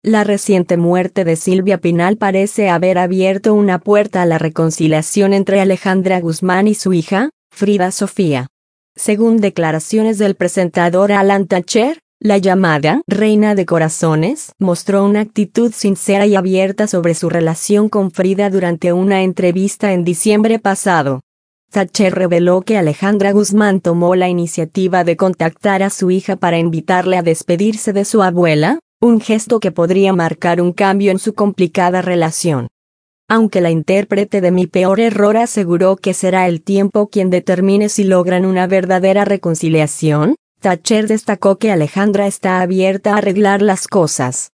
La reciente muerte de Silvia Pinal parece haber abierto una puerta a la reconciliación entre Alejandra Guzmán y su hija, Frida Sofía. Según declaraciones del presentador Alan Thatcher, la llamada Reina de Corazones mostró una actitud sincera y abierta sobre su relación con Frida durante una entrevista en diciembre pasado. Thatcher reveló que Alejandra Guzmán tomó la iniciativa de contactar a su hija para invitarle a despedirse de su abuela, un gesto que podría marcar un cambio en su complicada relación. Aunque la intérprete de Mi Peor Error aseguró que será el tiempo quien determine si logran una verdadera reconciliación, Thatcher destacó que Alejandra está abierta a arreglar las cosas.